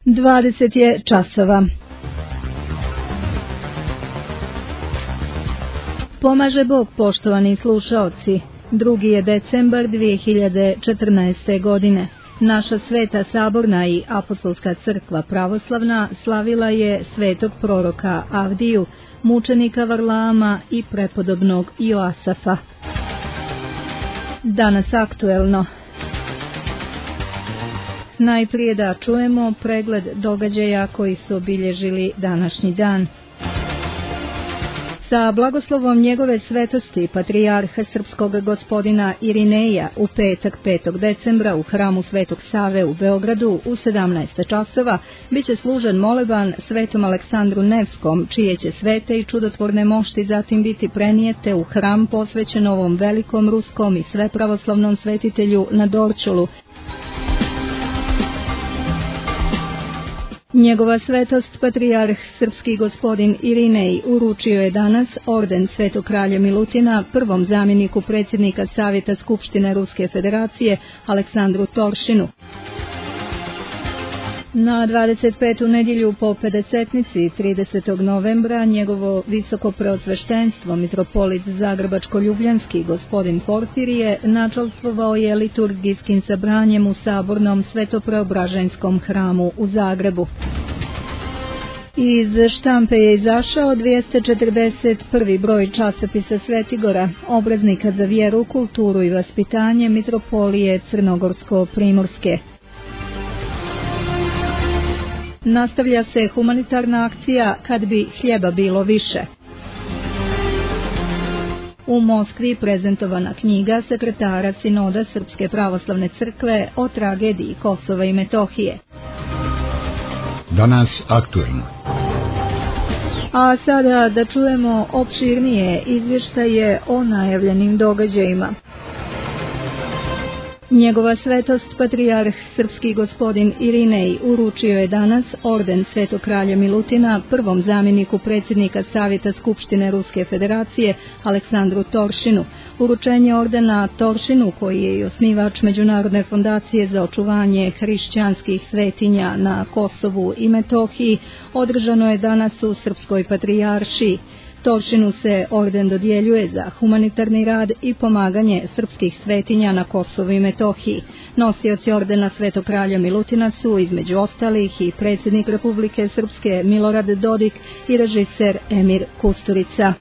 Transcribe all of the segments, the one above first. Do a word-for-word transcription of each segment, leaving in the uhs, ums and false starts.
dvadeset je časova. Pomaže Bog, poštovani slušaoci. drugi je decembar dvije hiljade četrnaeste. godine. Naša Sveta Saborna i Apostolska crkva pravoslavna slavila je svetog proroka Avdiju, mučenika Varlama i prepodobnog Joasafa. Danas aktuelno. Najprije da čujemo pregled događaja koji su obilježili današnji dan. Sa blagoslovom njegove svetosti patrijarha srpskog gospodina Irineja u petak petog decembra u hramu Svetog Save u Beogradu u sedamnaest časova biće služen moleban Svetom Aleksandru Nevskom, čije će svete i čudotvorne mošti zatim biti prenijete u hram posvećen ovom velikom ruskom i svepravoslavnom svetitelju na Dorćolu. Njegova svetost patrijarh srpski gospodin Irinej uručio je danas orden Svetog kralja Milutina prvom zamjeniku predsjednika Savjeta Skupštine Ruske federacije Aleksandru Toršinu. Na dvadeset petu nedjelju po pedesetnici tridesetog novembra njegovo visoko preosveštenstvo mitropolit Zagrebačko-Ljubljanski gospodin Porfirije načalstvovao je liturgijskim sabranjem u Sabornom Svetopreobraženskom hramu u Zagrebu. Iz štampe je izašao dvjesto četrdeset prvi broj časopisa Svetigora, obraznika za vjeru, kulturu i vaspitanje mitropolije Crnogorsko-Primorske. Nastavlja se humanitarna akcija Kad bi hljeba bilo više. U Moskvi prezentovana knjiga sekretara Sinoda Srpske pravoslavne crkve o tragediji Kosova i Metohije. Danas aktuelno. A sada da čujemo opširnije izvještaje o najavljenim događajima. Njegova svetost patrijarh srpski gospodin Irinej uručio je danas orden Svetog kralja Milutina prvom zamjeniku predsjednika Savjeta Skupštine Ruske federacije Aleksandru Toršinu. Uručenje ordena Toršinu, koji je i osnivač Međunarodne fondacije za očuvanje hrišćanskih svetinja na Kosovu i Metohiji, održano je danas u Srpskoj patrijaršiji. Toršinu se orden dodjeljuje za humanitarni rad i pomaganje srpskih svetinja na Kosovu i Metohiji. Nosioci ordena Svetog kralja Milutina su između ostalih i predsjednik Republike Srpske Milorad Dodik i režiser Emir Kusturica.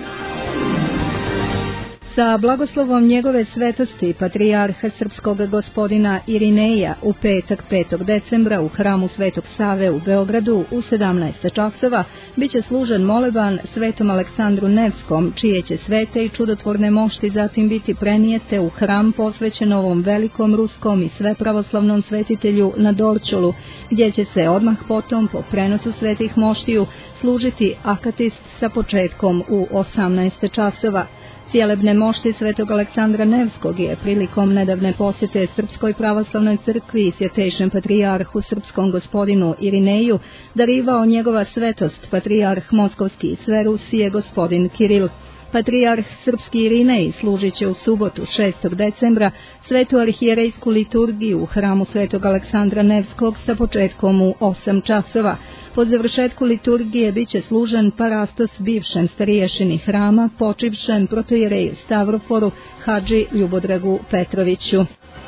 Sa blagoslovom njegove svetosti patrijarha srpskog gospodina Irineja u petak petog decembra u hramu Svetog Save u Beogradu u sedamnaest časova biće služen moleban Svetom Aleksandru Nevskom, čije će svete i čudotvorne mošti zatim biti prenijete u hram posvećen ovom velikom ruskom i svepravoslavnom svetitelju na Dorćolu, gdje će se odmah potom po prenosu svetih moštiju služiti akatist sa početkom u osamnaest časova. Cijelebne mošti Svetog Aleksandra Nevskog je prilikom nedavne posjete Srpskoj pravoslavnoj crkvi i svjetejšem patrijarhu srpskom gospodinu Irineju darivao njegova svetost patrijarh Moskovski i sve Rusije gospodin Kiril. Patrijarh srpski Irinej služit će u subotu šestog decembra svetu arhijerejsku liturgiju u hramu Svetog Aleksandra Nevskog sa početkom u osam časova. Po završetku liturgije biće služen parastos bivšem stariješini hrama, počivšem protojereju Stavroforu Hadži Ljubodragu Petroviću.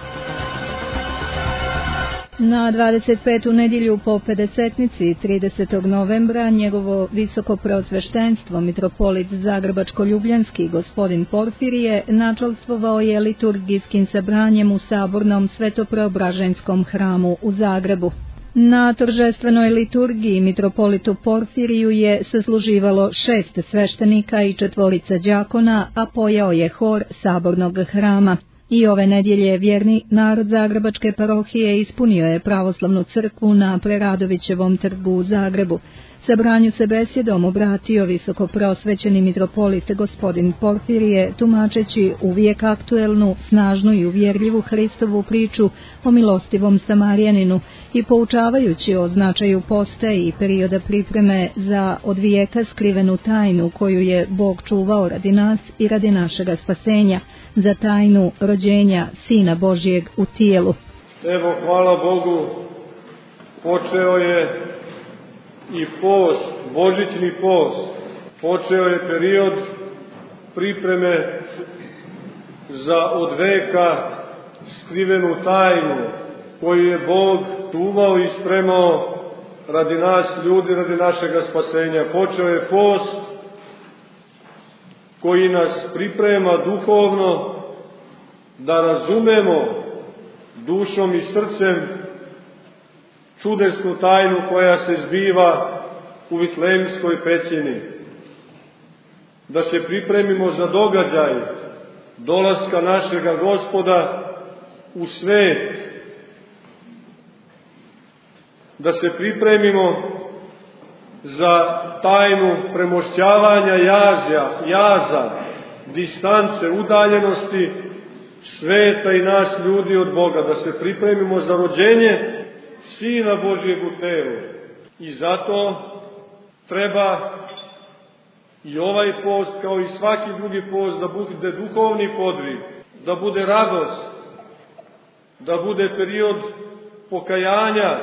Na dvadeset petu nedjelju po pedesetnici tridesetog novembra njegovo visoko preosveštenstvo mitropolit Zagrebačko-Ljubljanski gospodin Porfirije načalstvovao je liturgijskim sabranjem u Sabornom Svetopreobraženskom hramu u Zagrebu. Na toržestvenoj liturgiji mitropolitu Porfiriju je sasluživalo šest sveštenika i četvorica đakona, a pojao je hor Sabornog hrama. I ove nedjelje vjerni narod Zagrebačke parohije ispunio je pravoslavnu crkvu na Preradovićevom trgu u Zagrebu. Sabranju se besjedom obratio visoko preosvećeni mitropolit gospodin Porfirije, tumačeći uvijek aktuelnu, snažnu i uvjerljivu Hristovu priču o milostivom Samarijaninu i poučavajući o značaju poste i perioda pripreme za od vijeka skrivenu tajnu koju je Bog čuvao radi nas i radi našega spasenja, za tajnu rođenja Sina Božijeg u tijelu. Evo, hvala Bogu, počeo je i post, božićni post, počeo je period pripreme za od veka skrivenu tajnu koju je Bog čuvao i spremao radi nas ljudi, radi našega spasenja. Počeo je post koji nas priprema duhovno da razumemo dušom i srcem čudesnu tajnu koja se zbiva u Vitlejemskoj pećini. Da se pripremimo za događaj dolaska našega Gospoda u svet. Da se pripremimo za tajnu premošćavanja jaza, jaza, distance, udaljenosti sveta i nas ljudi od Boga. Da se pripremimo za rođenje Sina Božjeg u telu. I zato treba i ovaj post, kao i svaki drugi post, da bude duhovni podvig, da bude radost, da bude period pokajanja,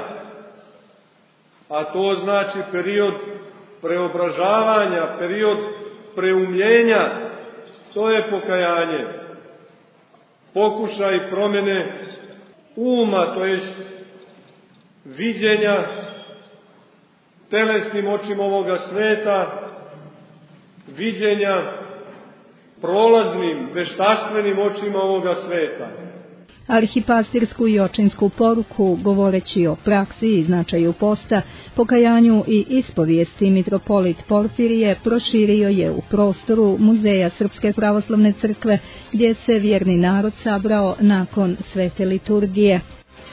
a to znači period preobražavanja, period preumljenja, to je pokajanje. Pokušaj promjene uma, to jest viđenja telesnim očima ovoga sveta, viđenja prolaznim, veštaštvenim očima ovoga sveta. Arhipastirsku i očinsku poruku, govoreći o praksi i značaju posta, pokajanju i ispovijesti, mitropolit Porfirije proširio je u prostoru Muzeja Srpske pravoslavne crkve, gdje se vjerni narod sabrao nakon svete liturgije.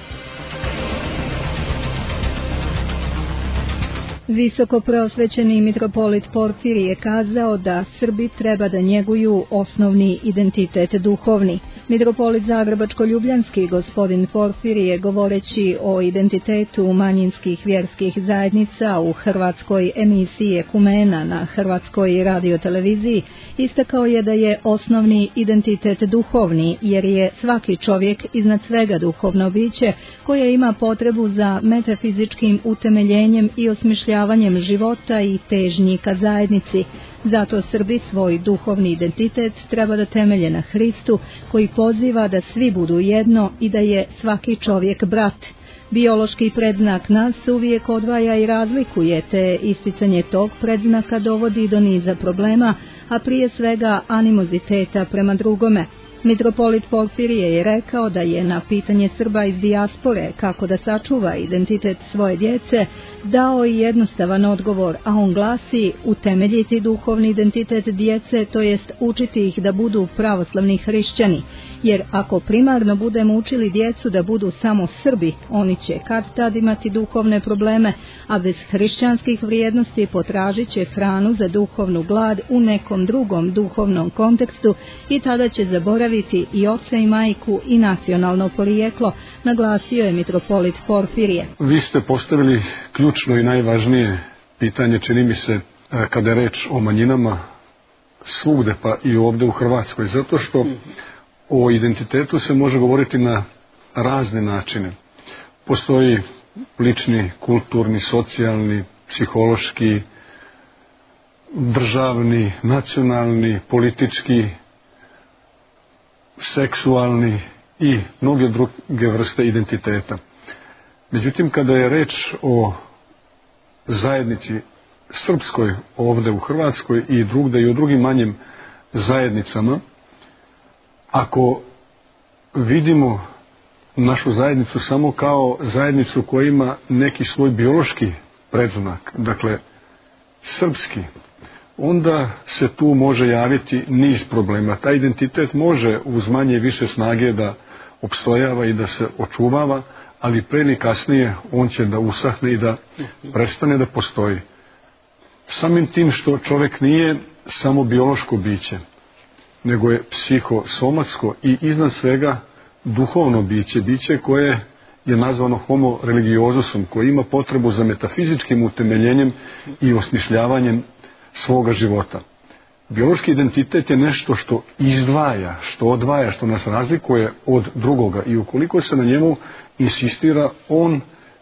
Visoko preosvećeni mitropolit Porfirije je kazao da Srbi treba da njeguju osnovni identitet duhovni. Mitropolit Zagrebačko-Ljubljanski gospodin Porfirije, govoreći o identitetu manjinskih vjerskih zajednica u hrvatskoj emisiji Ekumena na Hrvatskoj radioteleviziji, istakao je da je osnovni identitet duhovni, jer je svaki čovjek iznad svega duhovno biće koje ima potrebu za metafizičkim utemeljenjem i osmišljavanjem života i težnji ka zajednici. Zato Srbi svoj duhovni identitet treba da temelje na Hristu, koji poziva da svi budu jedno i da je svaki čovjek brat. Biološki predznak nas uvijek odvaja i razlikuje, te isticanje tog predznaka dovodi do niza problema, a prije svega animoziteta prema drugome. Mitropolit Porfirije je rekao da je na pitanje Srba iz dijaspore kako da sačuva identitet svoje djece dao i jednostavan odgovor, a on glasi: utemeljiti duhovni identitet djece, to jest učiti ih da budu pravoslavni hrišćani, jer ako primarno budemo učili djecu da budu samo Srbi, oni će kad tad imati duhovne probleme, a bez hrišćanskih vrijednosti potražit će hranu za duhovnu glad u nekom drugom duhovnom kontekstu i tada će zaboraviti i oca i majku i nacionalno porijeklo, naglasio je mitropolit Porfirije. Vi ste postavili ključno i najvažnije pitanje, čini mi se, kada je reč o manjinama svugde, pa i ovdje u Hrvatskoj, zato što o identitetu se može govoriti na razne načine. Postoji lični, kulturni, socijalni, psihološki, državni, nacionalni, politički, seksualni i mnoge druge vrste identiteta. Međutim, kada je reč o zajednici srpskoj ovdje u Hrvatskoj i drugde i o drugim manjim zajednicama, ako vidimo našu zajednicu samo kao zajednicu koja ima neki svoj biološki predznak, dakle srpski, onda se tu može javiti niz problema. Taj identitet može uz manje i više snage da opstojava i da se očuvava, ali pre ili kasnije on će da usahne i da prestane da postoji. Samim tim što čovjek nije samo biološko biće, nego je psihosomatsko i iznad svega duhovno biće, biće koje je nazvano homo religiozusom, koji ima potrebu za metafizičkim utemeljenjem i osmišljavanjem svoga života. Biološki identitet je nešto što izdvaja, što odvaja, što nas razlikuje od drugoga i ukoliko se na njemu insistira, on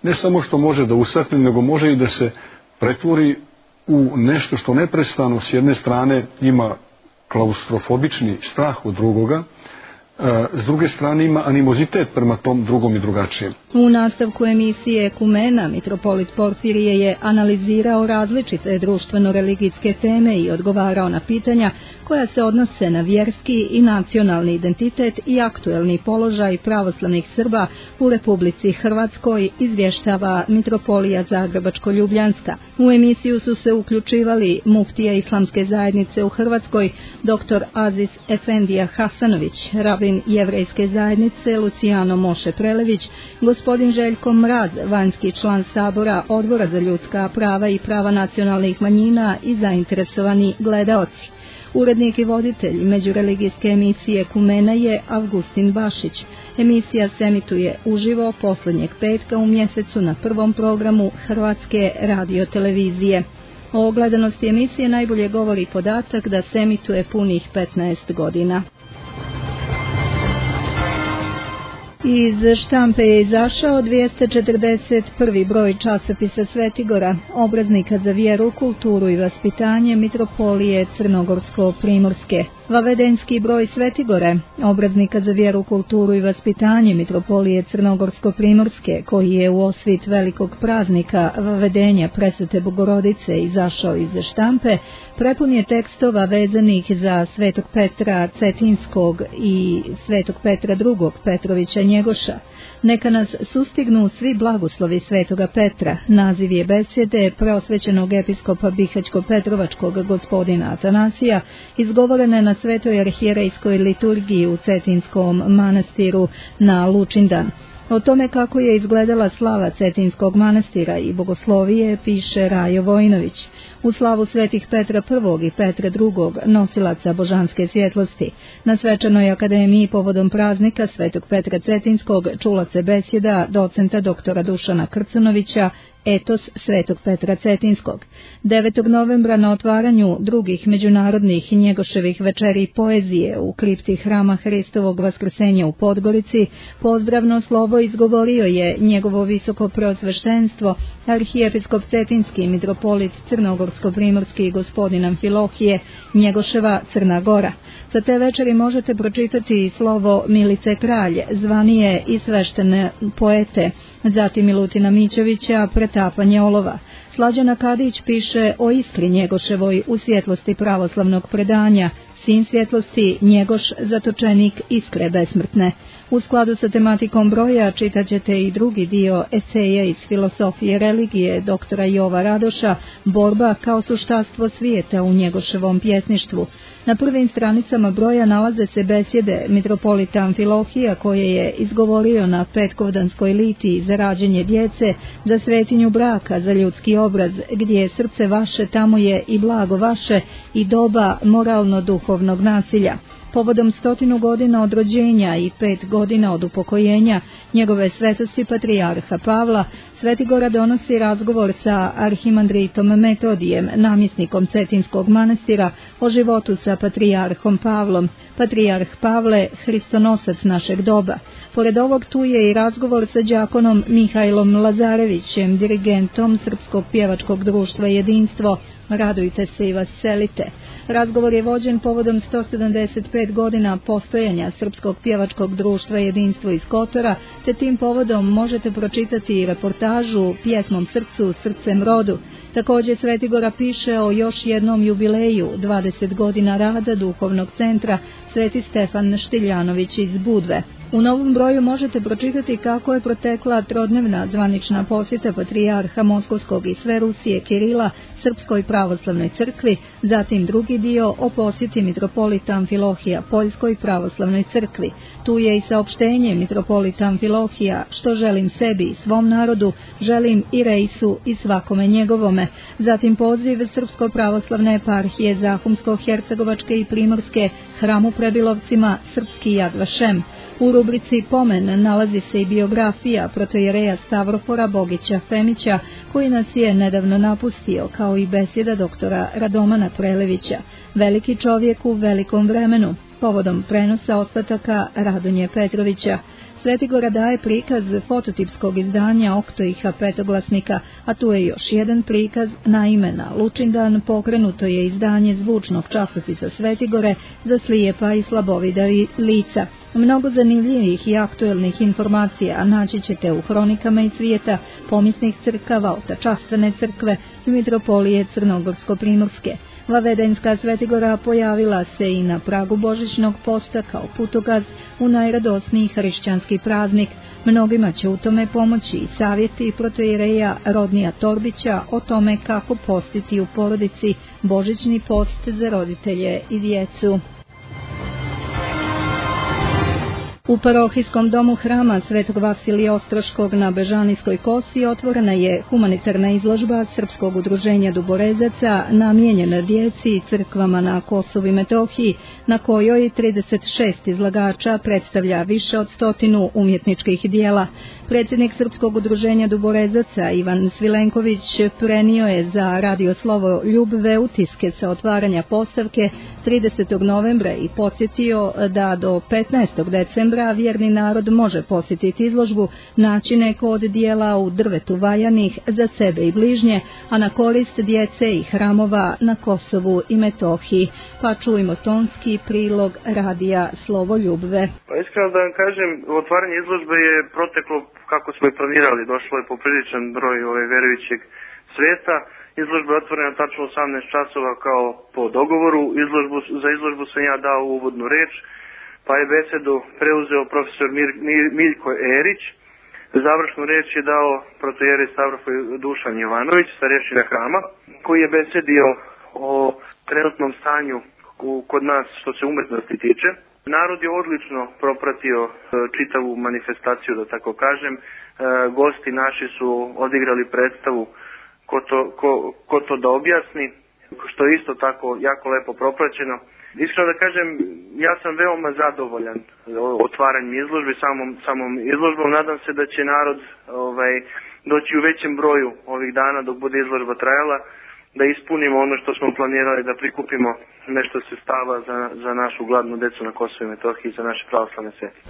ne samo što može da usahne, nego može i da se pretvori u nešto što neprestano s jedne strane ima klaustrofobični strah od drugoga, s druge strane ima animozitet prema tom drugom i drugačijem. U nastavku emisije Ekumena mitropolit Porfirije je analizirao različite društveno-religijske teme i odgovarao na pitanja koja se odnose na vjerski i nacionalni identitet i aktuelni položaj pravoslavnih Srba u Republici Hrvatskoj, izvještava Mitropolija Zagrebačko-Ljubljanska. U emisiju su se uključivali muftija Islamske zajednice u Hrvatskoj, dr Aziz Efendija Hasanović, rabin Jevrejske zajednice Lucijano Moše Prelević, gospodin Željko Mraz, vanjski član Sabora Odbora za ljudska prava i prava nacionalnih manjina i zainteresovani gledaoci. Urednik i voditelj međureligijske emisije Ekumena je Avgustin Bašić. Emisija se emituje uživo posljednjeg petka u mjesecu na prvom programu Hrvatske radiotelevizije. O gledanosti emisije najbolje govori podatak da se emituje punih petnaest godina. Iz štampe je izašao dvjesto četrdeset prvi broj časopisa Svetigora, obraznika za vjeru, kulturu i vaspitanje Mitropolije Crnogorsko-Primorske. Vavedenski broj Svetigore, obraznika za vjeru, kulturu i vaspitanje Mitropolije Crnogorsko-Primorske, koji je u osvit velikog praznika Vavedenja Presvete Bogorodice izašao iz štampe, prepun je tekstova vezanih za Svetog Petra Cetinskog i Svetog Petra drugog Petrovića Njegoša. Neka nas sustignu svi blagoslovi Svetoga Petra. Naziv je besjede preosvećenog episkopa Bihać-Petrovačkog gospodina Atanasija, izgovorene na Svetoj arhijerejskoj liturgiji u Cetinskom manastiru na Lučindan. O tome kako je izgledala slava Cetinskog manastira i bogoslovije piše Rajo Vojnović. U slavu svetih Petra prvog i Petra drugog, nosilaca božanske svjetlosti, na svečanoj akademiji povodom praznika Svetog Petra Cetinskog čula se besjeda docenta doktora Dušana Krcunovića Etos Svetog Petra Cetinskog. devetog novembra na otvaranju drugih međunarodnih Njegoševih večeri poezije u kripti Hrama Hristovog Vaskrsenja u Podgorici, pozdravno slovo izgovorio je njegovo visoko preosveštenstvo, arhijepiskop Cetinski mitropolit Crnogorsko-Primorski gospodin Amfilohije, Njegoševa Crna Gora. Sa te večeri možete pročitati slovo Milice Kralj, zvanije i sveštene poete, zatim Milutina Mićevića, Pretapanje olova. Slađana Kadić piše o iskri Njegoševoj u svjetlosti pravoslavnog predanja, sin svjetlosti Njegoš, zatočenik iskre besmrtne. U skladu sa tematikom broja čitat ćete i drugi dio eseja iz filosofije religije doktora Jova Radoša, Borba kao suštastvo svijeta u Njegoševom pjesništvu. Na prvim stranicama broja nalaze se besjede mitropolita Amfilohija koje je izgovorio na petkovdanskoj litiji za rađenje djece, za svetinju braka, za ljudski obraz, gdje je srce vaše, tamo je i blago vaše i doba moralno-duhovnog nasilja. Povodom stotinu godina od rođenja i pet godina od upokojenja njegove svetosti patrijarha Pavla, Svetigora donosi razgovor sa arhimandritom Metodijem, namjesnikom Cetinskog manastira, o životu sa patrijarhom Pavlom. Patrijarh Pavle, hristonosac našeg doba. Pored ovog tu je i razgovor sa đakonom Mihajlom Lazarevićem, dirigentom Srpskog pjevačkog društva Jedinstvo. Radujte se i veselite. Razgovor je vođen povodom sto sedamdeset pet godina postojanja Srpskog pjevačkog društva Jedinstvo iz Kotora, te tim povodom možete pročitati i reportažu Pjesmom srcu, srcem rodu. Također Svetigora piše o još jednom jubileju, dvadeset godina rada duhovnog centra Sveti Stefan Štiljanović iz Budve. U novom broju možete pročitati kako je protekla trodnevna zvanična posjeta patrijarha Moskovskog i sve Rusije Kirila Srpskoj pravoslavnoj crkvi, zatim drugi dio o posjeti mitropolita Amfilohija Poljskoj pravoslavnoj crkvi. Tu je i saopštenje mitropolita Amfilohija: što želim sebi i svom narodu, želim i Reisu i svakome njegovome. Zatim poziv Srpsko pravoslavne eparhije Zahumsko-Hercegovačke i Primorske Hramu Prebilovcima Srpski Jad Vašem. U rubrici Pomen nalazi se i biografija protojereja Stavrofora Bogića Femića, koji nas je nedavno napustio, kao i besjeda doktora Radomana Prelevića, veliki čovjek u velikom vremenu, povodom prenosa ostataka Radonje Petrovića. Svetigora daje prikaz fototipskog izdanja Oktoiha petoglasnika, a tu je još jedan prikaz. Naime, na Lučindan pokrenuto je izdanje zvučnog časopisa Svetigore za slijepa i slabovida lica. Mnogo zanimljivih i aktuelnih informacija naći ćete u hronikama iz svijeta pomisnih crkava, otačastvene crkve i mitropolije Crnogorsko-Primorske. Vavedenska Svetigora pojavila se i na pragu božićnog posta kao putokaz u najradosniji hrišćanski praznik. Mnogima će u tome pomoći i savjeti protoijereja Rodnija Torbića o tome kako postiti u porodici božićni post za roditelje i djecu. U parohijskom domu hrama Svetog Vasilija Ostroškog na Bežanijskoj kosi otvorena je humanitarna izložba Srpskog udruženja Duborezaca namijenjena djeci i crkvama na Kosovu i Metohiji, na kojoj trideset šest izlagača predstavlja više od stotinu umjetničkih dijela. Predsjednik Srpskog udruženja Duborezaca Ivan Svilenković prenio je za Radio Slovo Ljubve utiske sa otvaranja postavke tridesetog novembra i podsjetio da do petnaestog decembra vjerni narod može posjetiti izložbu, naći neko od dijela u drvetu valjanih za sebe i bližnje, a na korist djece i hramova na Kosovu i Metohiji. Pa čujmo tonski prilog Radija Slovo Ljubve. Pa iskreno da vam kažem, otvaranje izložbe je proteklo kako smo i planirali, došlo je popriličan broj ove verujućeg svijeta. Izložba je otvorena tačno osamnaest časova kao po dogovoru. Izložbu, za izložbu sam ja dao uvodnu reč, pa je besedu preuzeo profesor Mir, Mir, Miljko Erić. Završnu reč je dao protoijerej Stavrofoj Dušan Jovanović, starješina hrama, koji je besedio o trenutnom stanju u, kod nas što se umjetnosti tiče. Narod je odlično propratio e, čitavu manifestaciju, da tako kažem. E, gosti naši su odigrali predstavu ko to, ko, ko to da objasni, što je isto tako jako lepo propraćeno. Iskreno da kažem, ja sam veoma zadovoljan otvaranjem izložbe, samom, samom izložbom. Nadam se da će narod ovaj, doći u većem broju ovih dana dok bude izložba trajala, da ispunimo ono što smo planirali, da prikupimo nešto sredstava za, za našu gladnu decu na Kosovu i Metohiji i za naše pravoslavne svetitelje.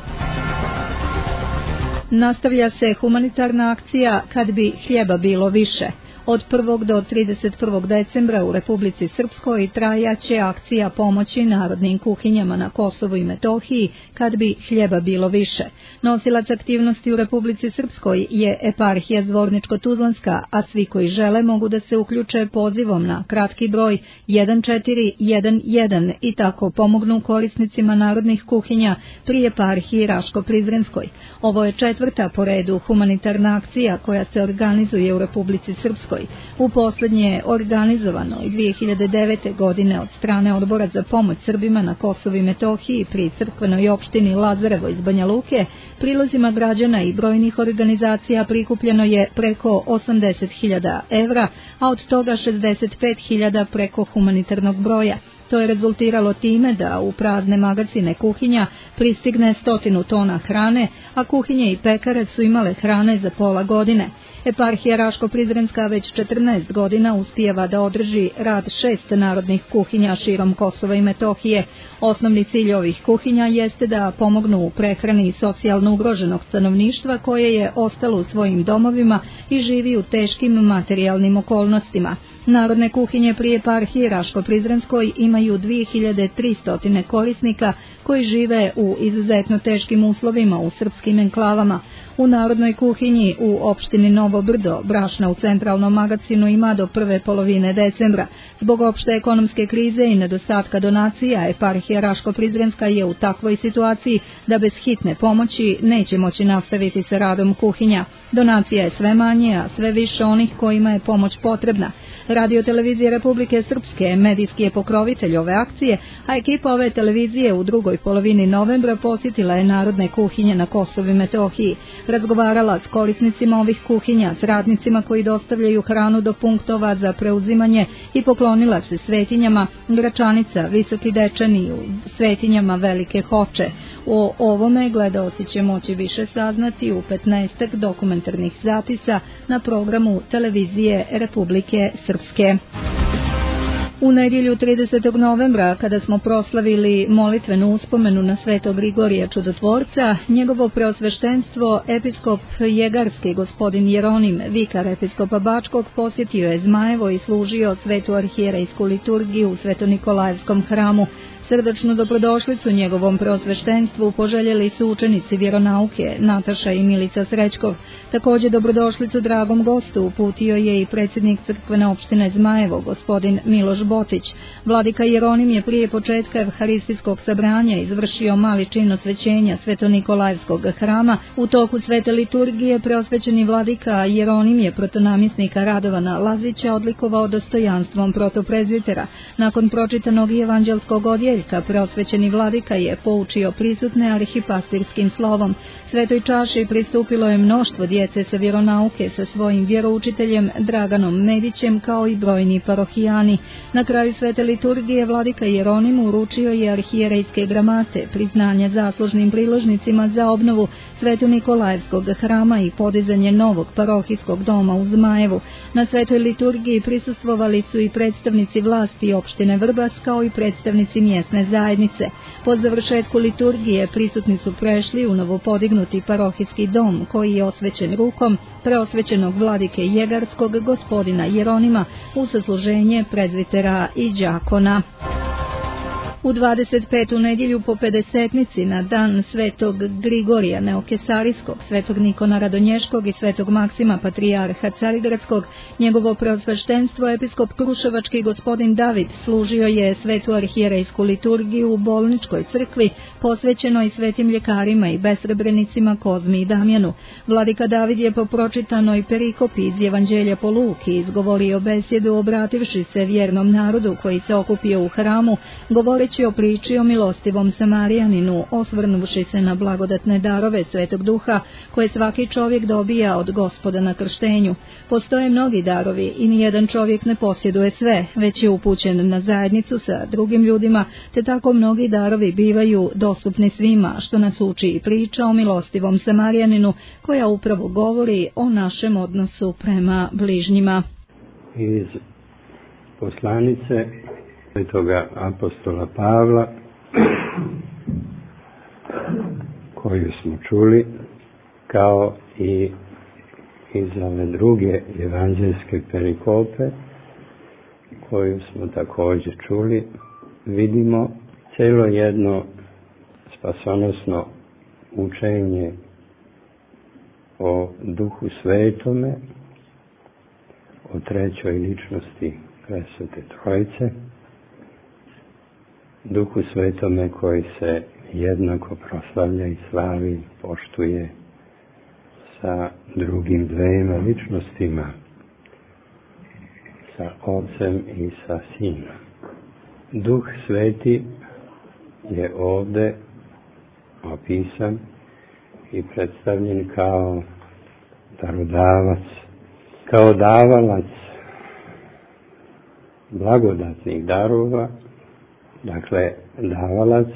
Nastavlja se humanitarna akcija Kad bi hljeba bilo više. Od prvog do trideset prvog decembra u Republici Srpskoj trajaće akcija pomoći narodnim kuhinjama na Kosovu i Metohiji Kad bi hljeba bilo više. Nosilac aktivnosti u Republici Srpskoj je eparhija Zvorničko-Tuzlanska, a svi koji žele mogu da se uključe pozivom na kratki broj jedan četiri jedan jedan i tako pomognu korisnicima narodnih kuhinja pri eparhiji Raško-Prizrenskoj. Ovo je četvrta po redu humanitarna akcija koja se organizuje u Republici Srpskoj. U posljednje je organizovano i dvije hiljade devete. godine od strane Odbora za pomoć Srbima na Kosovu i Metohiji pri crkvenoj opštini Lazarevo iz Banja Luke. Prilozima građana i brojnih organizacija prikupljeno je preko osamdeset hiljada evra, a od toga šezdeset pet hiljada preko humanitarnog broja. To je rezultiralo time da u prazne magacine kuhinja pristigne stotinu tona hrane, a kuhinje i pekare su imale hrane za pola godine. Eparhija Raško-Prizrenska već četrnaest godina uspijeva da održi rad šest narodnih kuhinja širom Kosova i Metohije. Osnovni cilj ovih kuhinja jeste da pomognu u prehrani socijalno ugroženog stanovništva koje je ostalo u svojim domovima i živi u teškim materijalnim okolnostima. Narodne kuhinje pri eparhiji Raško-Prizrenskoj imaju dvije hiljade tristo korisnika koji žive u izuzetno teškim uslovima u srpskim enklavama. U narodnoj kuhinji u opštini Novo Brdo brašna u centralnom magacinu ima do prve polovine decembra. Zbog opšte ekonomske krize i nedostatka donacija, eparhija Raško-Prizrenska je u takvoj situaciji da bez hitne pomoći neće moći nastaviti sa radom kuhinja. Donacija je sve manje, a sve više onih kojima je pomoć potrebna. Radio televizije Republike Srpske medijski je pokrovitelj ove akcije, a ekipa ove televizije u drugoj polovini novembra posjetila je narodne kuhinje na Kosovu i Metohiji. Razgovarala s korisnicima ovih kuhinja, s radnicima koji dostavljaju hranu do punktova za preuzimanje i poklonila se svetinjama Gračanica, Visoki Dečani i svetinjama Velike Hoče. O ovome gledaoci će moći više saznati u petnaestak dokumentarnih zapisa na programu televizije Republike Srpske. U nedjelju tridesetog novembra, kada smo proslavili molitvenu uspomenu na svetog Grigorija Čudotvorca, njegovo preosveštenstvo, episkop Jegarski gospodin Jeronim, vikar episkopa Bačkog, posjetio je Zmajevo i služio svetu arhijerejsku liturgiju u Svetonikolajevskom hramu. Srdačnu dobrodošlicu njegovom preosveštenstvu poželjeli su učenici vjeronauke Nataša i Milica Srećkov. Također dobrodošlicu dragom gostu uputio je i predsjednik crkvene opštine Zmajevo, gospodin Miloš Botić. Vladika Jeronim je prije početka evharistijskog sabranja izvršio mali čin osvećenja Svetonikolajevskog hrama. U toku svete liturgije preosvećeni vladika Jeronim je protonamjesnika Radovana Lazića odlikovao dostojanstvom protoprezvitera. Nakon pročitanog evanđelskog odjeljka, preosvećeni vladika je poučio prisutne arhipastirskim slovom. Svetoj čaši pristupilo je mnoštvo djece sa vjeronauke sa svojim vjeroučiteljem Draganom Medićem, kao i brojni parohijani. Na kraju svete liturgije vladika Jeronim uručio je arhijerejske gramate, priznanja zaslužnim priložnicima za obnovu Svetonikolajevskog hrama i podizanje novog parohijskog doma u Zmajevu. Na svetoj liturgiji prisustvovali su i predstavnici vlasti opštine Vrbas, kao i predstavnici mjesne zajednice. Po završetku liturgije prisutni su prešli u novopodignuti parohijski dom, koji je osvećen rukom preosvećenog vladike Jegarskog gospodina Jeronima u sasluženje prezvitera i đakona. U dvadeset petu nedjelju po pedesetnici na dan svetog Grigorija Neokesarijskog, svetog Nikona Radonješkog i svetog Maksima patrijarha Carigradskog, njegovo preosveštenstvo episkop Kruševački gospodin David služio je svetu arhijerejsku liturgiju u bolničkoj crkvi, posvećenoj svetim ljekarima i besrebrenicima Kozmi i Damjanu. Vladika David je po pročitanoj perikopi iz Evanđelja po Luki izgovorio besjedu obrativši se vjernom narodu koji se okupio u hramu, govoreći o priči o milostivom Samarijaninu, osvrnuši se na blagodatne darove Svetog Duha koje svaki čovjek dobija od Gospoda na krštenju. Postoje mnogi darovi i nijedan čovjek ne posjeduje sve, već je upućen na zajednicu sa drugim ljudima, te tako mnogi darovi bivaju dostupni svima, što nas uči i priča o milostivom Samarijaninu, koja upravo govori o našem odnosu prema bližnjima. Iz poslanice svetoga apostola Pavla, koju smo čuli, kao i iz ove druge evanđelske perikope, koju smo također čuli, vidimo cijelo jedno spasonosno učenje o Duhu Svetome, o trećoj ličnosti Presvete Trojice, Duhu Svetome koji se jednako proslavlja i slavi, poštuje sa drugim dvema ličnostima, sa Otcem i sa Sinom. Duh Sveti je ovdje opisan i predstavljen kao darodavac, kao davalac blagodatnih darova. Dakle, davalac,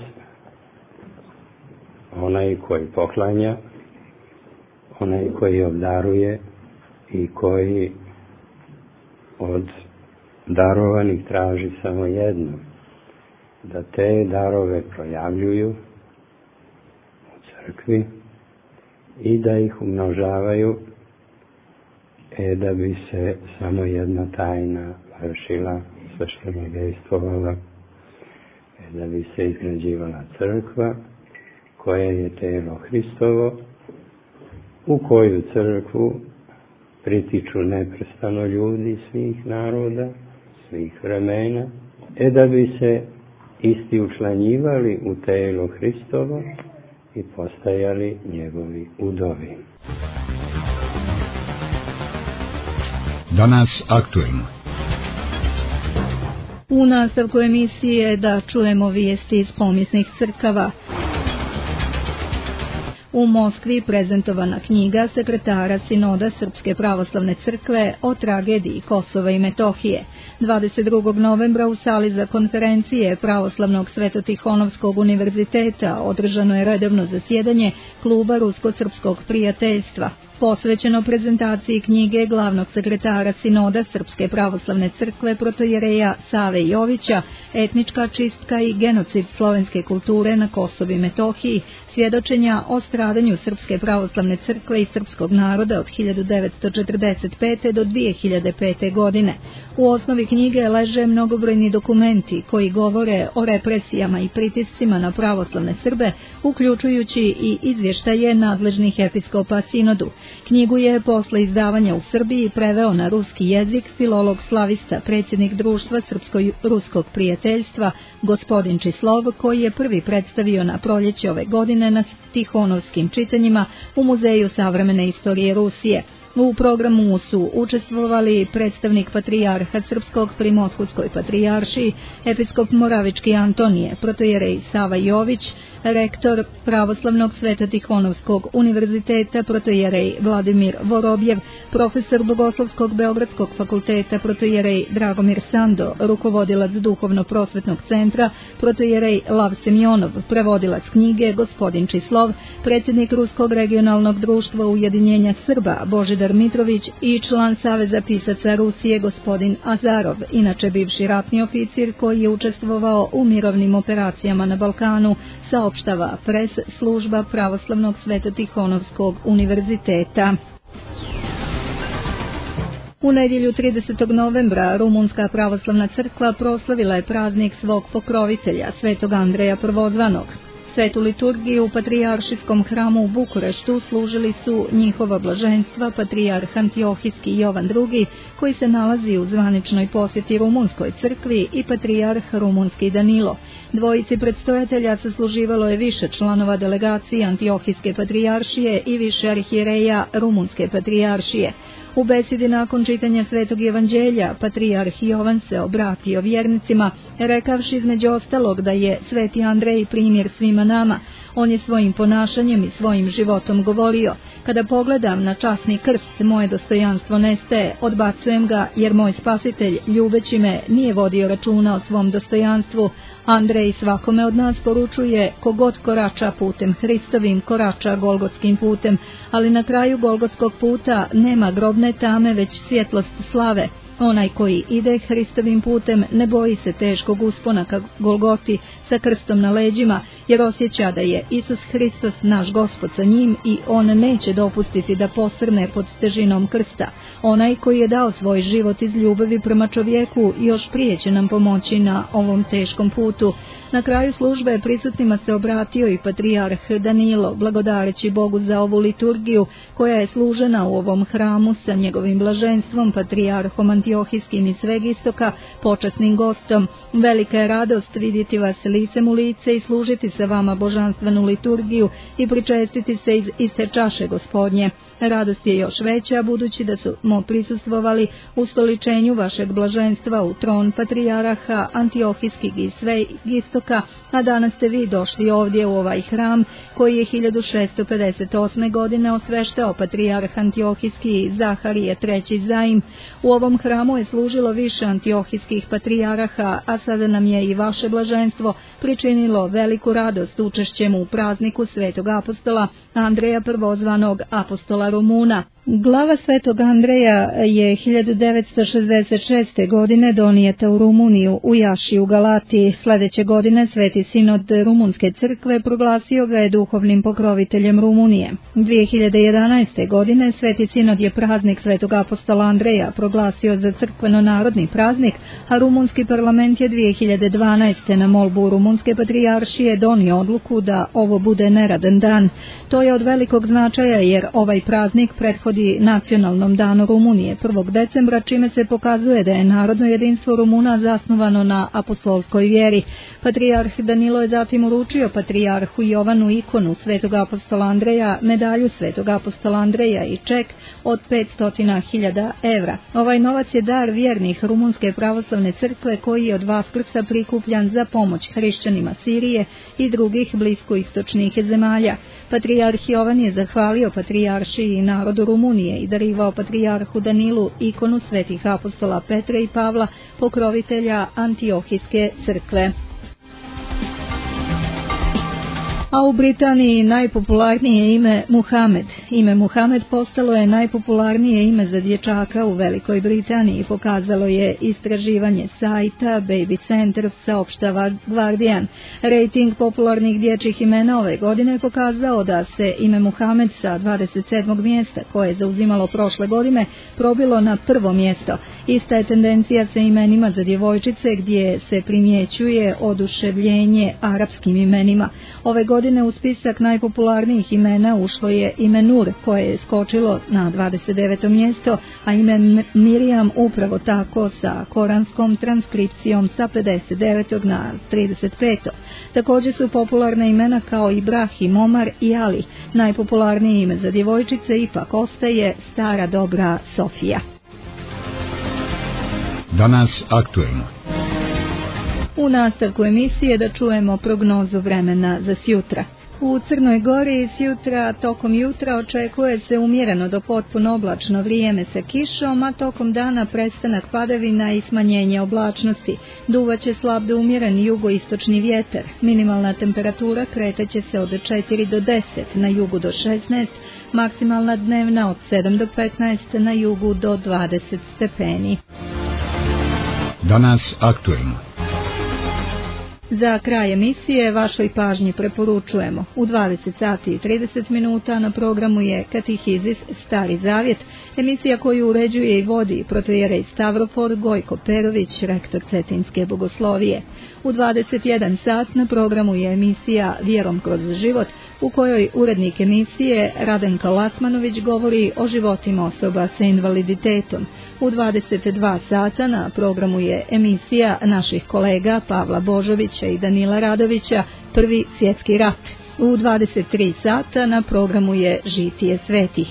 onaj koji poklanja, onaj koji obdaruje i koji od darovanih traži samo jedno, da te darove projavljuju u crkvi i da ih umnožavaju, e da bi se samo jedna tajna vršila, svešteno dejstvovala, da bi se izgrađivala crkva, koja je telo Hristovo, u koju crkvu pritiču neprestano ljudi svih naroda, svih vremena, e da bi se isti učlanjivali u telo Hristovo i postajali njegovi udovi. Danas aktuelno. U nastavku emisije da čujemo vijesti iz pomisnih crkava. U Moskvi prezentovana knjiga sekretara Sinoda Srpske pravoslavne crkve o tragediji Kosova i Metohije. dvadeset drugog novembra u sali za konferencije Pravoslavnog Svetotihonovskog univerziteta održano je redovno zasjedanje Kluba Rusko-Srpskog prijateljstva. posvećeno prezentaciji knjige glavnog sekretara Sinoda Srpske pravoslavne crkve protojereja Save Jovića, Etnička čistka i genocid slovenske kulture na Kosovu i Metohiji, svjedočenja o stradanju Srpske pravoslavne crkve i srpskog naroda od hiljadu devetsto četrdeset pete do dvije hiljade pete godine. U osnovi knjige leže mnogobrojni dokumenti koji govore o represijama i pritiscima na pravoslavne Srbe, uključujući i izvještaje nadležnih episkopa Sinodu. Knjigu je posle izdavanja u Srbiji preveo na ruski jezik filolog slavista, predsjednik Društva Srpsko-ruskog prijateljstva, gospodin Čislov, koji je prvi predstavio na proljeće ove godine na Tihonovskim čitanjima u Muzeju savremene istorije Rusije. U programu su učestvovali predstavnik patrijarha Srpskog pri Moskvskoj patrijaršiji, episkop Moravički Antonije, protojerej Sava Jović, rektor Pravoslavnog Svetotihonovskog univerziteta, protojerej Vladimir Vorobjev, profesor Bogoslovskog Beogradskog fakulteta, protojerej Dragomir Sando, rukovodilac Duhovno-prosvetnog centra, protojerej Lav Semjonov, prevodilac knjige gospodin Čislov, predsjednik Ruskog regionalnog društva ujedinjenja Srba Božidar Mitrović i član Saveza pisaca Rusije gospodin Azarov, inače bivši ratni oficir koji je učestvovao u mirovnim operacijama na Balkanu, saopštava pres služba Pravoslavnog Svetotihonovskog univerziteta. U nedjelju tridesetog novembra Rumunska pravoslavna crkva proslavila je praznik svog pokrovitelja, svetog Andreja Prvozvanog. Svetu liturgiju u patrijaršijskom hramu u Bukureštu služili su njihova blaženstva patrijarh Antiohijski Jovan drugi, koji se nalazi u zvaničnoj posjeti Rumunskoj crkvi, i patrijarh Rumunski Danilo. Dvojici predstojatelja sasluživalo je više članova delegacije Antiohijske patrijaršije i više arhijereja Rumunske patrijaršije. U besedi nakon čitanja Svetog Evanđelja, patrijarh Jovan se obratio vjernicima, rekavši između ostalog da je Sveti Andrej primjer svima nama. On je svojim ponašanjem i svojim životom govorio: kada pogledam na časni krst, moje dostojanstvo nestaje, odbacujem ga, jer moj spasitelj, ljubeći me, nije vodio računa o svom dostojanstvu. Andrej svakome od nas poručuje: kogod korača putem Hristovim, korača Golgotskim putem, ali na kraju Golgotskog puta nema grobne tame, već svjetlost slave. Onaj koji ide Hristovim putem ne boji se teškog uspona ka Golgoti sa krstom na leđima, jer osjeća da je Isus Hristos naš Gospod sa njim i on neće dopustiti da posrne pod težinom krsta. Onaj koji je dao svoj život iz ljubavi prema čovjeku još prije će nam pomoći na ovom teškom putu. Na kraju službe prisutnima se obratio i patrijarh Danilo, blagodareći Bogu za ovu liturgiju koja je služena u ovom hramu sa njegovim blaženstvom, patrijarhom Antiohijskim iz sveg istoka, počasnim gostom. Velika je radost vidjeti vas licem u lice i služiti sa vama božanstvenu liturgiju i pričestiti se iz iste čaše Gospodnje. Radost je još veća budući da smo prisustvovali ustoličenju vašeg blaženstva u tron patrijaraha Antiohijskih i sveg istoka, a danas ste vi došli ovdje u ovaj hram koji je hiljadu šeststo pedeset osme. godine osveštao patrijarh Antiohijski Zaharije treći Zaim. U ovom hramu je služilo više antiohijskih patrijaraha, a sada nam je i vaše blaženstvo pričinilo veliku radost učešćem u prazniku svetog apostola Andreja Prvozvanog, apostola Rumuna. Glava svetog Andreja je hiljadu devetsto šezdeset šeste. godine donijeta u Rumuniju u Jaši u Galatiji. Sljedeće godine Sveti Sinod Rumunske crkve proglasio ga je duhovnim pokroviteljem Rumunije. dvije hiljade jedanaeste. godine Sveti Sinod je praznik svetog apostola Andreja proglasio za crkveno-narodni praznik, a Rumunski parlament je dvije hiljade dvanaeste. na molbu Rumunske patrijaršije donio odluku da ovo bude neradan dan. To je od velikog značaja jer ovaj praznik prethodi nacionalnom danu Rumunije prvog decembra, čime se pokazuje da je narodno jedinstvo Rumuna zasnovano na apostolskoj vjeri. Patrijarh Danilo je zatim uručio patrijarhu Jovanu ikonu svetog apostola Andreja, medalju svetog apostola Andreja i ček od petsto hiljada evra. Ovaj novac je dar vjernih Rumunske pravoslavne crkve koji je od Vaskrsa prikupljan za pomoć hrišćanima Sirije i drugih bliskoistočnih zemalja. Patrijarh Jovan je zahvalio patrijaršiji i narodu Rumunije i darivao patrijarhu Danilu ikonu svetih apostola Petra i Pavla, pokrovitelja Antiohijske crkve. A u Britaniji najpopularnije ime Muhamed. Ime Muhamed postalo je najpopularnije ime za dječaka u Velikoj Britaniji, pokazalo je istraživanje sajta Baby Center, saopštava Guardian. Rating popularnih dječjih imena ove godine je pokazao da se ime Muhamed sa dvadeset sedmog mjesta, koje je zauzimalo prošle godine, probilo na prvo mjesto. Ista je tendencija sa imenima za djevojčice, gdje se primjećuje oduševljenje arapskim imenima. Ove godine u spisak najpopularnijih imena ušlo je ime Nur, koje je skočilo na dvadeset deveto mjesto, a ime Miriam upravo tako sa koranskom transkripcijom sa pedeset devetog na trideset peto. Također su popularna imena kao Ibrahim, Omar i Ali. Najpopularnije ime za djevojčice ipak ostaje stara dobra Sofija. Danas aktuelno. U nastavku emisije da čujemo prognozu vremena za sjutra. U Crnoj Gori sjutra tokom jutra očekuje se umjereno do potpuno oblačno vrijeme sa kišom, a tokom dana prestanak padavina i smanjenje oblačnosti. Duvaće slab do umjeren jugoistočni vjetar. Minimalna temperatura kretaće se od četiri do deset, na jugu do šesnaest, maksimalna dnevna od sedam do petnaest, na jugu do dvadeset stepeni. Danas aktuelno. Za kraj emisije vašoj pažnji preporučujemo. U dvadeset sati i trideset minuta na programu je Katihizis Stari Zavjet, emisija koju uređuje i vodi protoijerej Stavropol Gojko Perović, rektor Cetinske bogoslovije. U dvadeset jedan sat na programu je emisija Vjerom kroz život, u kojoj urednik emisije Radenka Lacmanović govori o životima osoba sa invaliditetom. U dvadeset dva sata na programu je emisija naših kolega Pavla Božovića i Danila Radovića, Prvi svjetski rat. U dvadeset tri sata na programu je Žitije svetih.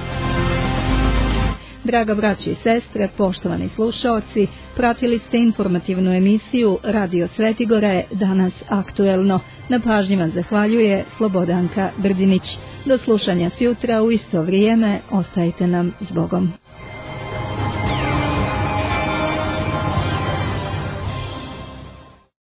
Draga braći i sestre, poštovani slušaoci, pratili ste informativnu emisiju Radio Svetigore, danas aktuelno. Na pažnji vam zahvaljuje Slobodanka Brdinić. Do slušanja sjutra u isto vrijeme, ostajte nam s Bogom.